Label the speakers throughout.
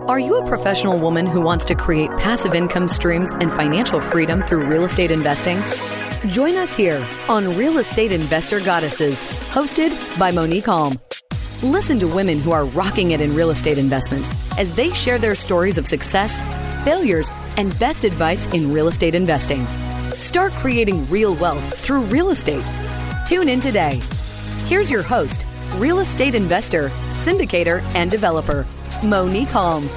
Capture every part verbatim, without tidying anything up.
Speaker 1: Are you a professional woman who wants to create passive income streams and financial freedom through real estate investing? Join us here on Real Estate Investor Goddesses, hosted by Monique Halm. Listen to women who are rocking it in real estate investments as they share their stories of success, failures, and best advice in real estate investing. Start creating real wealth through real estate. Tune in today. Here's your host, real estate investor, syndicator, and developer, Monique Halm.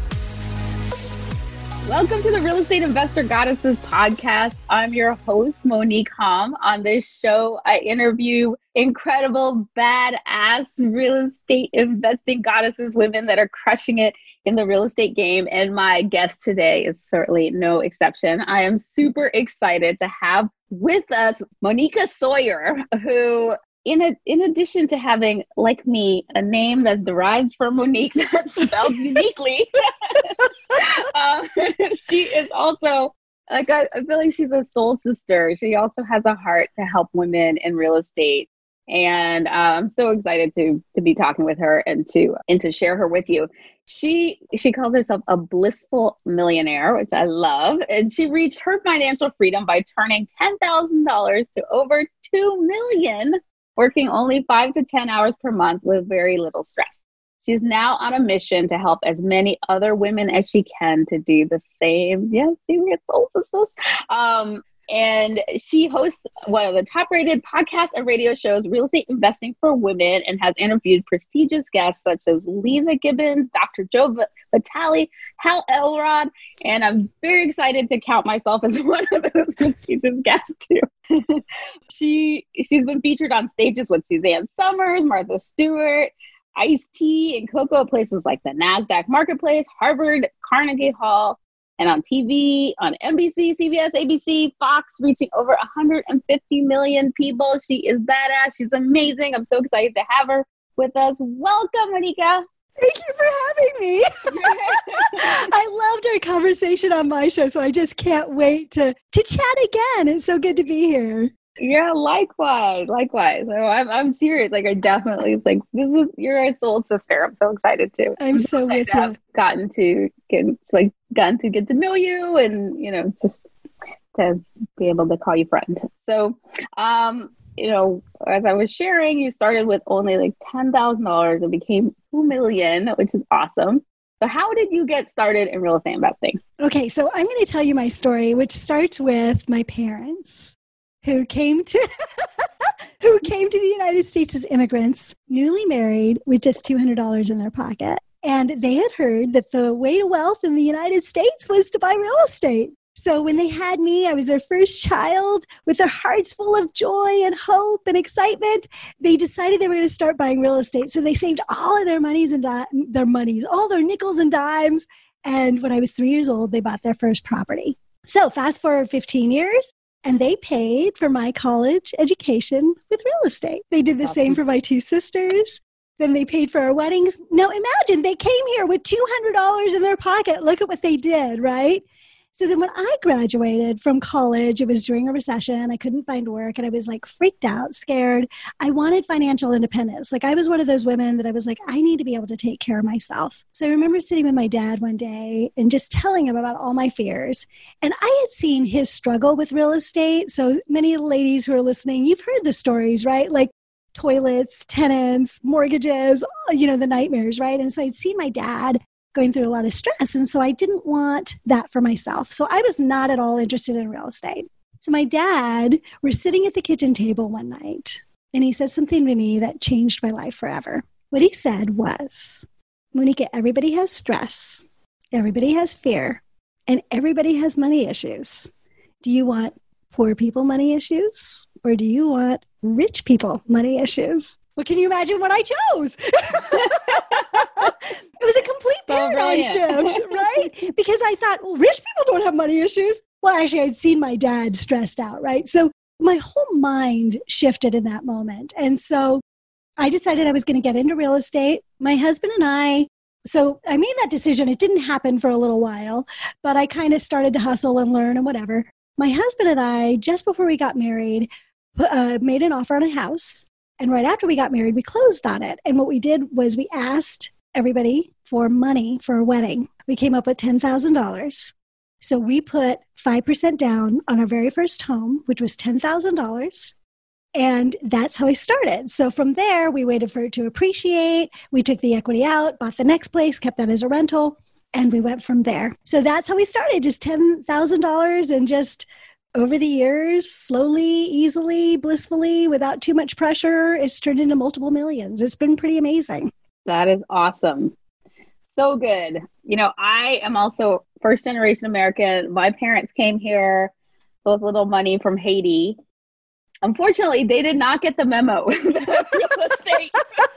Speaker 2: Welcome to the Real Estate Investor Goddesses podcast. I'm your host, Monique Halm. On this show, I interview incredible, badass real estate investing goddesses, women that are crushing it in the real estate game. And my guest today is certainly no exception. I am super excited to have with us Monica Sawyer, who In, a, in addition to having, like me, a name that derives from Monique that's spelled uniquely, um, she is also, like, I, I feel like she's a soul sister. She also has a heart to help women in real estate. And uh, I'm so excited to to be talking with her and to and to share her with you. She she calls herself a blissful millionaire, which I love. And she reached her financial freedom by turning ten thousand dollars to over two million dollars, working only five to ten hours per month with very little stress. She's now on a mission to help as many other women as she can to do the same. Yes, see, we're soul sisters. Um, and she hosts one of the top-rated podcasts and radio shows, Real Estate Investing for Women, and has interviewed prestigious guests such as Lisa Gibbons, Doctor Joe Vitale, Hal Elrod, and I'm very excited to count myself as one of those prestigious guests too. she she's been featured on stages with Suzanne Summers, Martha Stewart, Ice-T, and Coco at places like the NASDAQ Marketplace, Harvard, Carnegie Hall, and on T V, on N B C, C B S, A B C, Fox, reaching over one hundred fifty million people. She is badass. She's amazing. I'm so excited to have her with us. Welcome, Monica.
Speaker 3: Thank you for having me. I loved our conversation on my show, so I just can't wait to, to chat again. It's so good to be here.
Speaker 2: Yeah, likewise, likewise. So I'm I'm serious. Like, I definitely like this is you're a soul sister. I'm so excited to.
Speaker 3: I'm so with you.
Speaker 2: I've gotten to get like gotten to get to know you, and you know, just to be able to call you friend. So, um, you know, as I was sharing, you started with only like ten thousand dollars and became two million, which is awesome. So how did you get started in real estate investing?
Speaker 3: Okay, so I'm going to tell you my story, which starts with my parents who came to who came to the United States as immigrants, newly married with just two hundred dollars in their pocket. And they had heard that the way to wealth in the United States was to buy real estate. So when they had me, I was their first child with their hearts full of joy and hope and excitement. They decided they were going to start buying real estate. So they saved all of their monies and di- their monies, all their nickels and dimes. And when I was three years old, they bought their first property. So fast forward fifteen years, and they paid for my college education with real estate. They did the awesome. Same for my two sisters. Then they paid for our weddings. Now imagine they came here with two hundred dollars in their pocket. Look at what they did, right? So then when I graduated from college, it was during a recession. I couldn't find work and I was like freaked out, scared. I wanted financial independence. Like I was one of those women that I was like, I need to be able to take care of myself. So I remember sitting with my dad one day and just telling him about all my fears. And I had seen his struggle with real estate. So many of the ladies who are listening, you've heard the stories, right? Like toilets, tenants, mortgages, you know, the nightmares, right? And so I'd seen my dad going through a lot of stress. And so I didn't want that for myself. So I was not at all interested in real estate. So my dad, we're sitting at the kitchen table one night, and he said something to me that changed my life forever. What he said was, Monica, everybody has stress, everybody has fear, and everybody has money issues. Do you want poor people money issues, or do you want rich people money issues? Well, can you imagine what I chose? It was a complete paradigm oh, shift, right? Because I thought, well, rich people don't have money issues. Well, actually, I'd seen my dad stressed out, right? So my whole mind shifted in that moment. And so I decided I was going to get into real estate. My husband and I, so I made that decision. It didn't happen for a little while, but I kind of started to hustle and learn and whatever. My husband and I, just before we got married, uh, made an offer on a house. And right after we got married, we closed on it. And what we did was we asked everybody for money for a wedding. We came up with ten thousand dollars. So we put five percent down on our very first home, which was ten thousand dollars. And that's how I started. So from there, we waited for it to appreciate. We took the equity out, bought the next place, kept that as a rental, and we went from there. So that's how we started, just ten thousand dollars, and just over the years, slowly, easily, blissfully, without too much pressure, it's turned into multiple millions. It's been pretty amazing.
Speaker 2: That is awesome. So good. You know, I am also first generation American. My parents came here with little money from Haiti. Unfortunately, they did not get the memo that real estate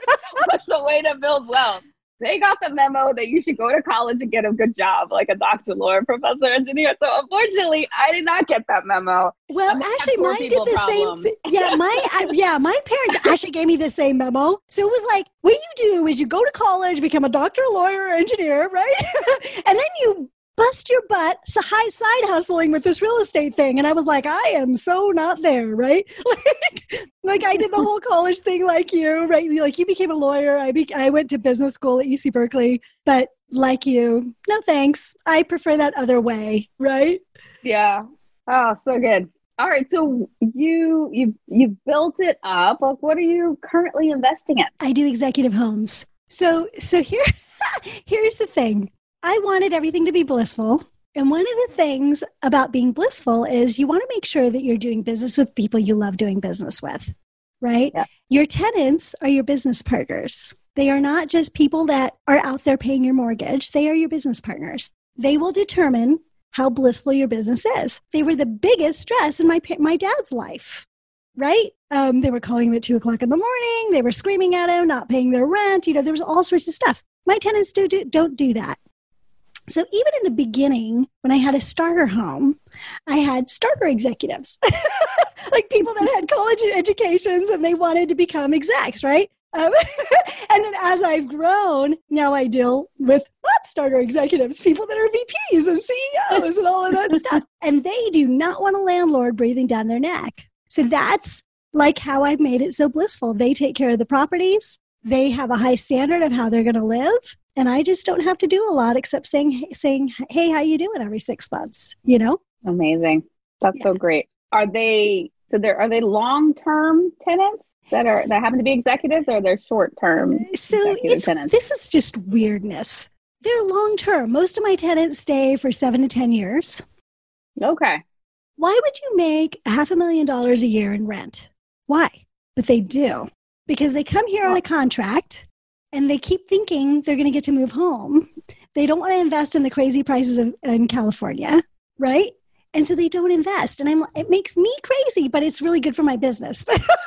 Speaker 2: was the way to build wealth. They got the memo that you should go to college and get a good job, like a doctor, lawyer, professor, engineer. So unfortunately, I did not get that memo.
Speaker 3: Well, actually, mine did the problem. same. Th- yeah, my I, yeah, my parents actually gave me the same memo. So it was like, what you do is you go to college, become a doctor, lawyer, engineer, right? And then you bust your butt so high side hustling with this real estate thing. And I was like, I am so not there, right? Like, like I did the whole college thing like you, right? Like you became a lawyer. I be- I went to business school at U C Berkeley, but like you, no thanks. I prefer that other way, right?
Speaker 2: Yeah. Oh, so good. All right. So you, you, you built it up. Like, what are you currently investing in?
Speaker 3: I do executive homes. So, so here, here's the thing. I wanted everything to be blissful. And one of the things about being blissful is you want to make sure that you're doing business with people you love doing business with, right? Yeah. Your tenants are your business partners. They are not just people that are out there paying your mortgage. They are your business partners. They will determine how blissful your business is. They were the biggest stress in my my dad's life, right? Um, they were calling him at two o'clock in the morning. They were screaming at him, not paying their rent. You know, there was all sorts of stuff. My tenants do, do don't do that. So even in the beginning, when I had a starter home, I had starter executives, like people that had college educations and they wanted to become execs, right? Um, and then as I've grown, now I deal with not starter executives, people that are V Ps and C E Os and all of that stuff. And they do not want a landlord breathing down their neck. So that's like how I've made it so blissful. They take care of the properties. They have a high standard of how they're going to live. And I just don't have to do a lot except saying, saying, hey, how you doing every six months, you know?
Speaker 2: Amazing. That's yeah. so great. Are they, so there, are they long-term tenants that are, that happen to be executives, or they're short-term
Speaker 3: so it's, tenants? This is just weirdness. They're long-term. Most of my tenants stay for seven to ten years.
Speaker 2: Okay.
Speaker 3: Why would you make half a million dollars a year in rent? Why? But they do. Because they come here on a contract and they keep thinking they're going to get to move home. They don't want to invest in the crazy prices of, in California, right? And so they don't invest. And I'm, it makes me crazy, but it's really good for my business.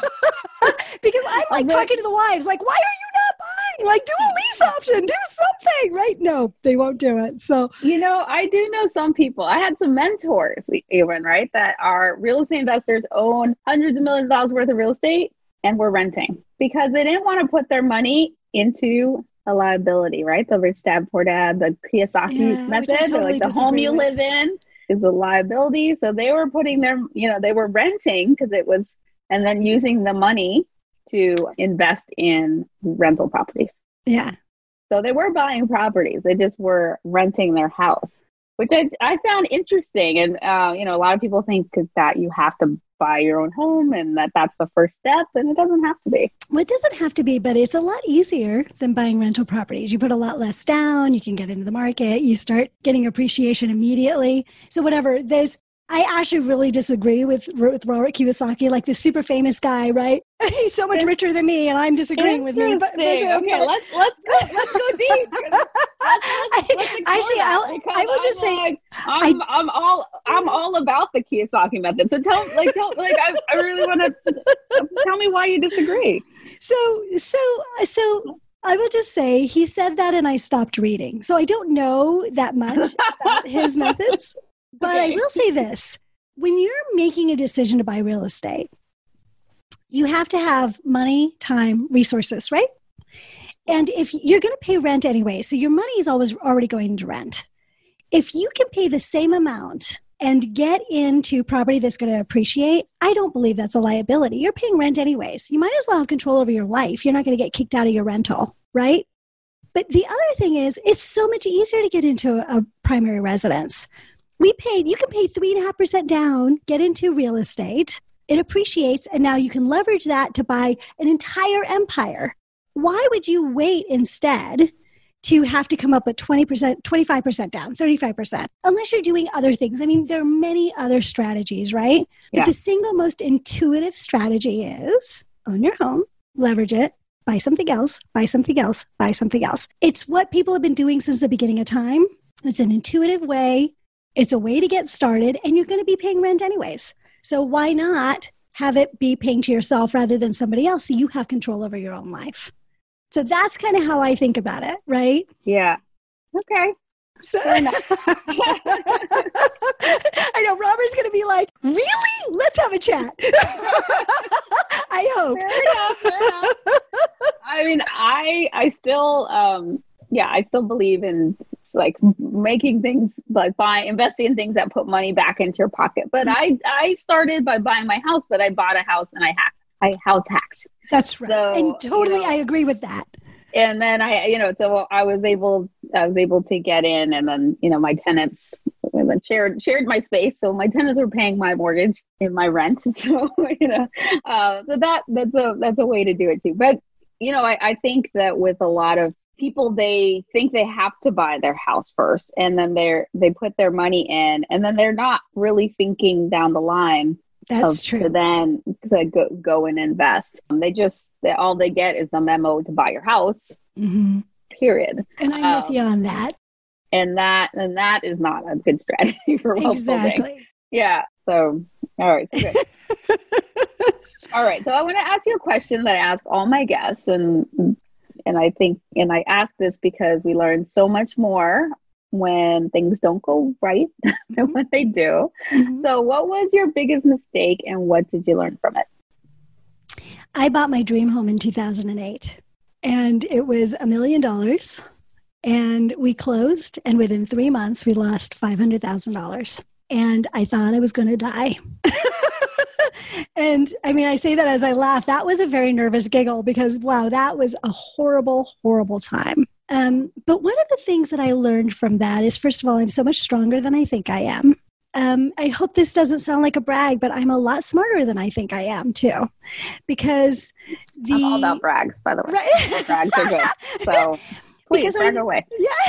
Speaker 3: Because I'm like talking to the wives, like, why are you not buying? Like, do a lease option, do something, right? No, they won't do it. So,
Speaker 2: you know, I do know some people. I had some mentors, even, right, that are real estate investors, own hundreds of millions of dollars worth of real estate, and were renting because they didn't want to put their money into a liability, right? The rich dad, poor dad, the Kiyosaki
Speaker 3: yeah,
Speaker 2: method,
Speaker 3: totally
Speaker 2: or like the home you
Speaker 3: with.
Speaker 2: live in is a liability. So they were putting their, you know, they were renting because it was, and then using the money to invest in rental properties.
Speaker 3: Yeah.
Speaker 2: So they were buying properties. They just were renting their house, which I, I found interesting. And, uh, you know, a lot of people think that you have to buy your own home and that that's the first step, and it doesn't have to be.
Speaker 3: Well, it doesn't have to be, but it's a lot easier than buying rental properties. You put a lot less down, you can get into the market, you start getting appreciation immediately. So whatever, there's, I actually really disagree with, with Robert Kiyosaki, like the super famous guy, right? He's so much richer than me, and I'm disagreeing with me. But, but,
Speaker 2: okay,
Speaker 3: but,
Speaker 2: let's let's go let's go deep. Let's, let's, let's
Speaker 3: actually, I'll, I will just
Speaker 2: I'm
Speaker 3: say,
Speaker 2: like, I'm I, I'm all I'm all about the Kiyosaki method. So tell like tell like I I really want to tell me why you disagree.
Speaker 3: So so so. I will just say he said that, and I stopped reading. So I don't know that much about his methods. But okay. I will say this, when you're making a decision to buy real estate, you have to have money, time, resources, right? And if you're going to pay rent anyway, so your money is always already going into rent. If you can pay the same amount and get into property that's going to appreciate, I don't believe that's a liability. You're paying rent anyways. You might as well have control over your life. You're not going to get kicked out of your rental, right? But the other thing is, it's so much easier to get into a, a primary residence. We paid, you can pay three and a half percent down, get into real estate. It appreciates. And now you can leverage that to buy an entire empire. Why would you wait instead to have to come up with twenty percent, twenty-five percent down, thirty-five percent, unless you're doing other things? I mean, there are many other strategies, right?
Speaker 2: Yeah.
Speaker 3: But the single most intuitive strategy is own your home, leverage it, buy something else, buy something else, buy something else. It's what people have been doing since the beginning of time. It's an intuitive way. It's a way to get started, and you're going to be paying rent anyways. So why not have it be paying to yourself rather than somebody else so you have control over your own life? So that's kind of how I think about it, right?
Speaker 2: Yeah. Okay.
Speaker 3: So, I know Robert's going to be like, really? Let's have a chat. I hope.
Speaker 2: Fair enough, fair enough. I mean, I I still, um, yeah, I still believe in like making things, like buying, investing in things that put money back into your pocket. But I I started by buying my house, but I bought a house and I hacked. I house hacked.
Speaker 3: That's right. So, and totally, you know, I agree with that.
Speaker 2: And then I, you know, so I was able, I was able to get in, and then, you know, my tenants and then shared, shared my space. So my tenants were paying my mortgage and my rent. So, you know, uh, so that, that's a, that's a way to do it too. But, you know, I, I think that with a lot of people, they think they have to buy their house first, and then they're, they put their money in, and then they're not really thinking down the line.
Speaker 3: That's
Speaker 2: of,
Speaker 3: true.
Speaker 2: To then to go, go and invest. They just, they, all they get is the memo to buy your house,
Speaker 3: mm-hmm.
Speaker 2: period.
Speaker 3: And I'm um, with you on that.
Speaker 2: And that, and that is not a good strategy for wealth
Speaker 3: exactly.
Speaker 2: building. Yeah. So, all right. So good. All right. So I want to ask you a question that I ask all my guests. And, and I think, and I ask this because we learn so much more when things don't go right than when they do. Mm-hmm. So what was your biggest mistake, and what did you learn from it?
Speaker 3: I bought my dream home in two thousand eight, and it was a million dollars, and we closed, and within three months we lost five hundred thousand dollars, and I thought I was going to die. And I mean, I say that as I laugh. That was a very nervous giggle because, wow, that was a horrible, horrible time. Um, but one of the things that I learned from that is, first of all, I'm so much stronger than I think I am. Um, I hope this doesn't sound like a brag, but I'm a lot smarter than I think I am too, because the
Speaker 2: I'm all about brags, by the way.
Speaker 3: Right?
Speaker 2: Brags are good. So please
Speaker 3: because
Speaker 2: brag
Speaker 3: I,
Speaker 2: away.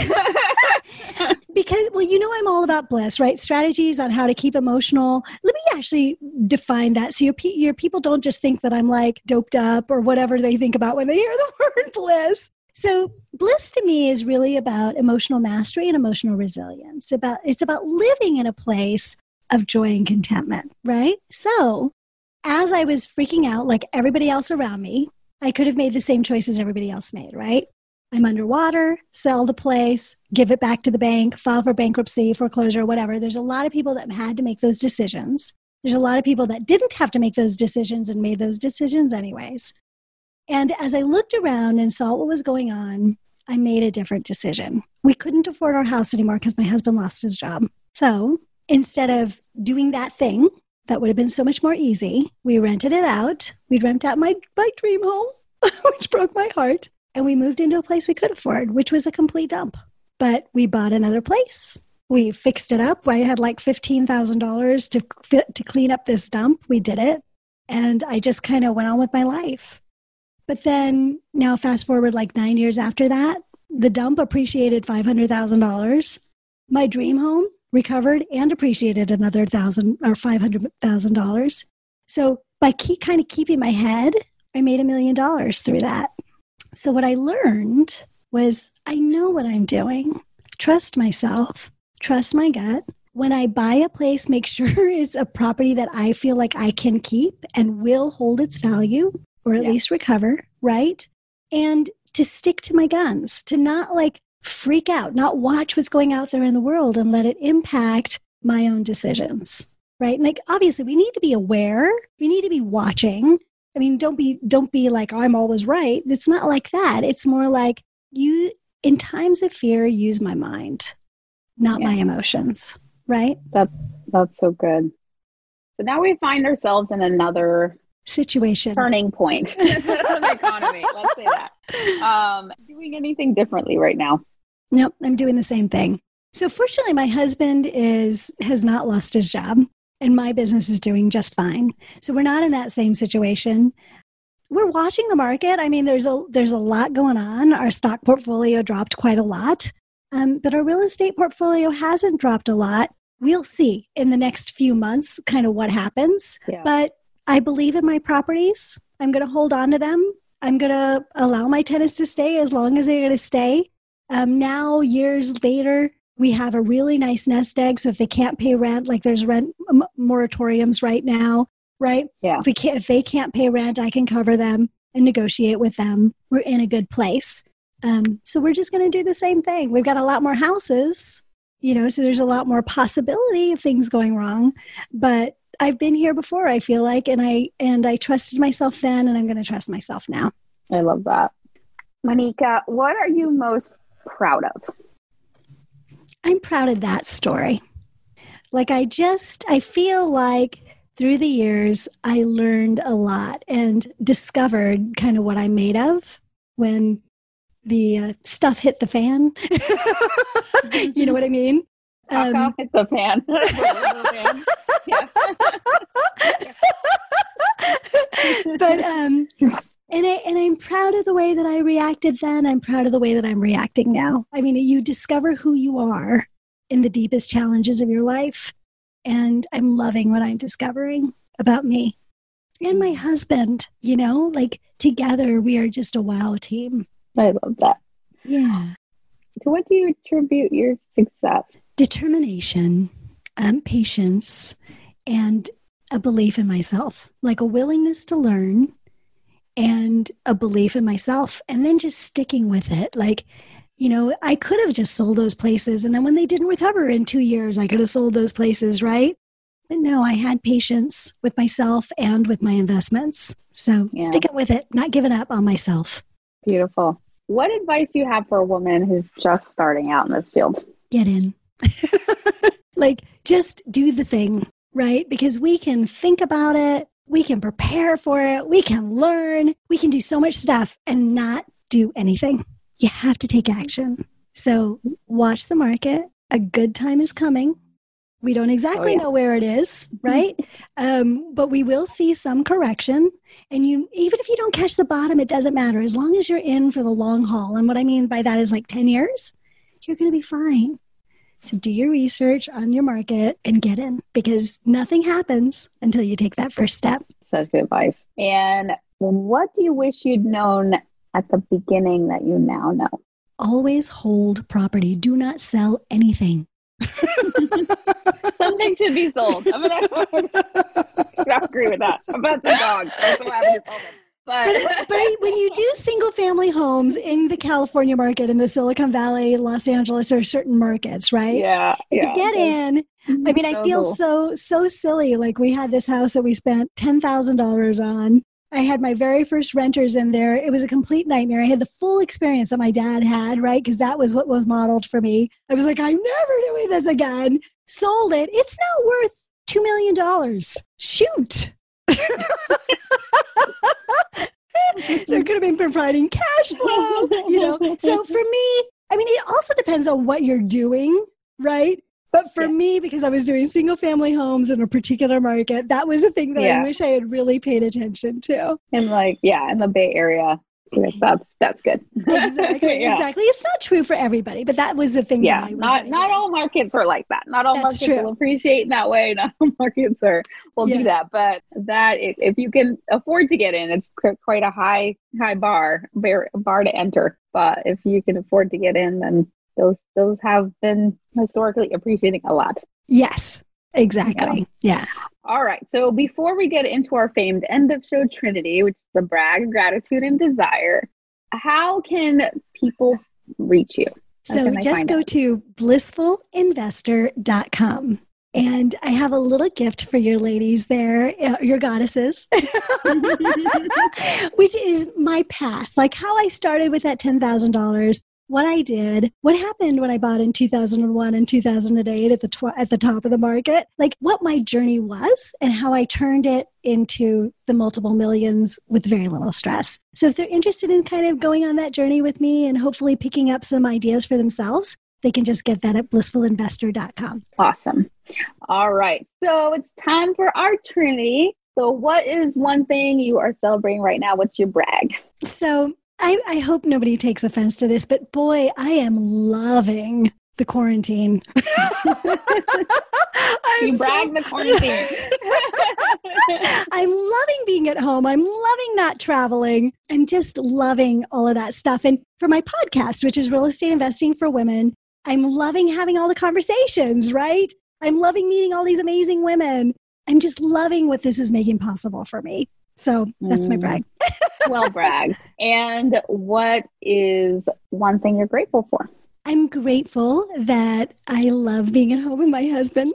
Speaker 3: Yeah. Because, well, you know, I'm all about bliss, right? Strategies on how to keep emotional. Let me actually define that. So your, your people don't just think that I'm like doped up or whatever they think about when they hear the word bliss. So bliss to me is really about emotional mastery and emotional resilience. About It's about living in a place of joy and contentment, right? So as I was freaking out like everybody else around me, I could have made the same choices everybody else made, right? I'm underwater, sell the place, give it back to the bank, file for bankruptcy, foreclosure, whatever. There's a lot of people that had to make those decisions. There's a lot of people that didn't have to make those decisions and made those decisions anyways. And as I looked around and saw what was going on, I made a different decision. We couldn't afford our house anymore because my husband lost his job. So instead of doing that thing that would have been so much more easy, we rented it out. We'd rent out my, my dream home, which broke my heart. And we moved into a place we could afford, which was a complete dump. But we bought another place. We fixed it up. I had like fifteen thousand dollars to to clean up this dump. We did it. And I just kind of went on with my life. But then now fast forward like nine years after that, the dump appreciated five hundred thousand dollars. My dream home recovered and appreciated another thousand or five hundred thousand dollars. So by keep kind of keeping my head, I made a million dollars through that. So what I learned was I know what I'm doing. Trust myself. Trust my gut. When I buy a place, make sure it's a property that I feel like I can keep and will hold its value or at yeah. least recover, right? And to stick to my guns, to not like freak out, not watch what's going out there in the world and let it impact my own decisions, right? And like, obviously we need to be aware. We need to be watching. I mean, don't be, don't be like, oh, I'm always right. It's not like that. It's more like you, in times of fear, use my mind, not yeah. my emotions, right?
Speaker 2: That, that's so good. So now we find ourselves in another
Speaker 3: situation,
Speaker 2: turning point in the economy. Let's say that. um, doing anything differently right now?
Speaker 3: Nope, I'm doing the same thing. So fortunately, my husband is has not lost his job, and my business is doing just fine. So we're not in that same situation. We're watching the market. I mean, there's a there's a lot going on. Our stock portfolio dropped quite a lot, um, but our real estate portfolio hasn't dropped a lot. We'll see in the next few months kind of what happens.
Speaker 2: Yeah.
Speaker 3: But I believe in my properties. I'm going to hold on to them. I'm going to allow my tenants to stay as long as they're going to stay. Um, now, years later, we have a really nice nest egg. So if they can't pay rent, like there's rent m- moratoriums right now, right?
Speaker 2: Yeah.
Speaker 3: If, we can't, if they can't pay rent, I can cover them and negotiate with them. We're in a good place. Um, so we're just going to do the same thing. We've got a lot more houses, you know, so there's a lot more possibility of things going wrong. But I've been here before, I feel like, and I and I trusted myself then, and I'm going to trust myself now.
Speaker 2: I love that. Monica, what are you most proud of?
Speaker 3: I'm proud of that story. Like I just, I feel like through the years, I learned a lot and discovered kind of what I'm made of when the uh, stuff hit the fan. You know what I mean?
Speaker 2: Talk
Speaker 3: Um,
Speaker 2: off hit the fan. Yeah.
Speaker 3: but um and I and I'm proud of the way that I reacted then. I'm proud of the way that I'm reacting now. I mean, you discover who you are in the deepest challenges of your life, and I'm loving what I'm discovering about me and my husband. You know, like together we are just a wow team.
Speaker 2: I love that.
Speaker 3: Yeah.
Speaker 2: To what do you attribute your success?
Speaker 3: Determination, um, patience, and a belief in myself, like a willingness to learn and a belief in myself, and then just sticking with it. Like, you know, I could have just sold those places, and then when they didn't recover in two years, I could have sold those places, right? But no, I had patience with myself and with my investments. So
Speaker 2: Yeah.
Speaker 3: sticking with it, not giving up on myself.
Speaker 2: Beautiful. What advice do you have for a woman who's just starting out in this field?
Speaker 3: Get in. Like, just do the thing, right? Because we can think about it, we can prepare for it, we can learn, we can do so much stuff and not do anything. You have to take action. So watch the market. A good time is coming. We don't exactly
Speaker 2: Oh, yeah.
Speaker 3: know where it is, right? um, but we will see some correction. And you, even if you don't catch the bottom, it doesn't matter. As long as you're in for the long haul. And what I mean by that is like ten years, you're going to be fine. So do your research on your market and get in, because nothing happens until you take that first step.
Speaker 2: Such good advice. And what do you wish you'd known at the beginning that you now know?
Speaker 3: Always hold property. Do not sell anything.
Speaker 2: Something should be sold. I mean, I don't agree with that. I'm about the dog. I'm so happy you told them. But,
Speaker 3: But, but I, when you do single family homes in the California market, in the Silicon Valley, Los Angeles, or certain markets, right?
Speaker 2: yeah,
Speaker 3: If
Speaker 2: yeah.
Speaker 3: you get in, I mean, I
Speaker 2: So
Speaker 3: feel
Speaker 2: cool.
Speaker 3: so, so silly. Like we had this house that we spent ten thousand dollars on. I had my very first renters in there. It was a complete nightmare. I had the full experience that my dad had, right? Because that was what was modeled for me. I was like, I'm never doing this again. Sold it. It's now worth two million dollars. Shoot. So it could have been providing cash flow, you know. So for me, I mean, it also depends on what you're doing, right? But for
Speaker 2: Yeah.
Speaker 3: me, because I was doing single family homes in a particular market, that was the thing that
Speaker 2: Yeah.
Speaker 3: I wish I had really paid attention to.
Speaker 2: And like, yeah, in the Bay Area. So that's that's good.
Speaker 3: Exactly,
Speaker 2: Yeah.
Speaker 3: exactly. It's not true for everybody, but that was the thing.
Speaker 2: Yeah,
Speaker 3: that I wish
Speaker 2: not
Speaker 3: I
Speaker 2: not
Speaker 3: did.
Speaker 2: all markets are like that. Not all
Speaker 3: That's
Speaker 2: markets
Speaker 3: true.
Speaker 2: will appreciate in that way. Not all markets are will
Speaker 3: Yeah.
Speaker 2: do that. But that if, if you can afford to get in, it's qu- quite a high high bar bar bar to enter. But if you can afford to get in, then those those have been historically appreciating a lot.
Speaker 3: Yes, exactly. Yeah.
Speaker 2: All right. So before we get into our famed end of show trinity, which is the brag, gratitude, and desire, how can people reach you? How
Speaker 3: So
Speaker 2: can they
Speaker 3: just
Speaker 2: find
Speaker 3: go
Speaker 2: out?
Speaker 3: to blissful investor dot com. And I have a little gift for your ladies there, uh, your goddesses, which is my path. Like how I started with that ten thousand dollars what I did, what happened when I bought in two thousand one and two thousand eight at the tw- at the top of the market, like what my journey was and how I turned it into the multiple millions with very little stress. So if they're interested in kind of going on that journey with me and hopefully picking up some ideas for themselves, they can just get that at blissful investor dot com.
Speaker 2: Awesome. All right. So it's time for our Trinity. So what is one thing you are celebrating right now? What's your brag?
Speaker 3: So I, I hope nobody takes offense to this, but boy, I am loving the quarantine.
Speaker 2: You brag so, the quarantine.
Speaker 3: I'm loving being at home. I'm loving not traveling and just loving all of that stuff. And for my podcast, which is Real Estate Investing for Women, I'm loving having all the conversations, right? I'm loving meeting all these amazing women. I'm just loving what this is making possible for me. So that's my brag.
Speaker 2: Well bragged. And what is one thing you're grateful for?
Speaker 3: I'm grateful that I love being at home with my husband.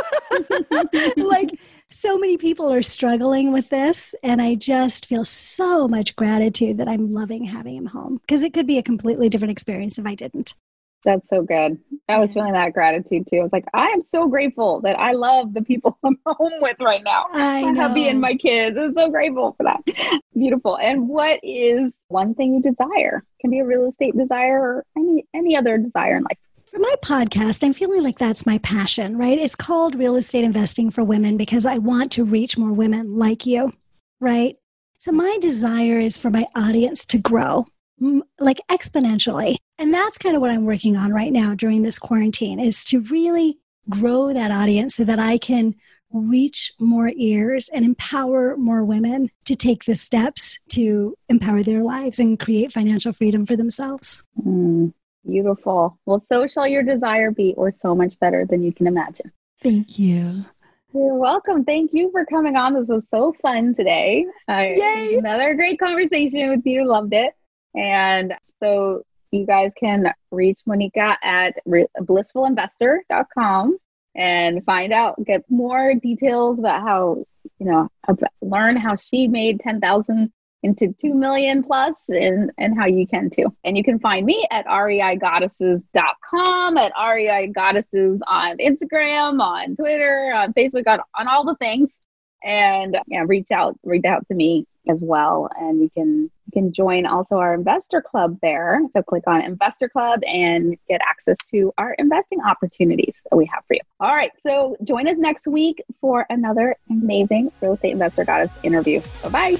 Speaker 3: Like so many people are struggling with this. And I just feel so much gratitude that I'm loving having him home because it could be a completely different experience if I didn't. That's
Speaker 2: so good. I was feeling that gratitude too. I was like, I am so grateful that I love the people I'm home with right now.
Speaker 3: I
Speaker 2: my
Speaker 3: know.
Speaker 2: hubby and my kids. I'm so grateful for that. Beautiful. And what is one thing you desire? Can be a real estate desire or any any other desire in life.
Speaker 3: For my podcast, I'm feeling like that's my passion, right? It's called Real Estate Investing for Women because I want to reach more women like you, right? So my desire is for my audience to grow, like exponentially. And that's kind of what I'm working on right now during this quarantine is to really grow that audience so that I can reach more ears and empower more women to take the steps to empower their lives and create financial freedom for themselves.
Speaker 2: Mm, beautiful. Well, so shall your desire be, or so much better than you can imagine.
Speaker 3: Thank you.
Speaker 2: You're welcome. Thank you for coming on. This was so fun today. Uh,
Speaker 3: Yay!
Speaker 2: Another great conversation with you. Loved it. And so you guys can reach Monica at blissful investor dot com and find out, get more details about how, you know, learn how she made ten thousand into two million plus and, and how you can too. And you can find me at R E I goddesses dot com, at R E I Goddesses on Instagram, on Twitter, on Facebook, on, on all the things. And yeah, reach out, reach out to me as well. And you can you can join also our investor club there. So click on Investor Club and get access to our investing opportunities that we have for you. All right. So join us next week for another amazing Real Estate Investor Goddess interview. Bye-bye.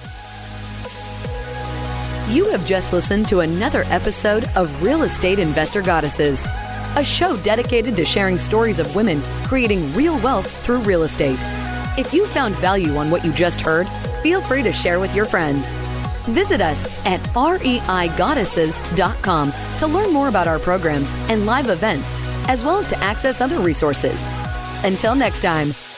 Speaker 1: You have just listened to another episode of Real Estate Investor Goddesses, a show dedicated to sharing stories of women creating real wealth through real estate. If you found value on what you just heard, feel free to share with your friends. Visit us at R E I goddesses dot com to learn more about our programs and live events, as well as to access other resources. Until next time.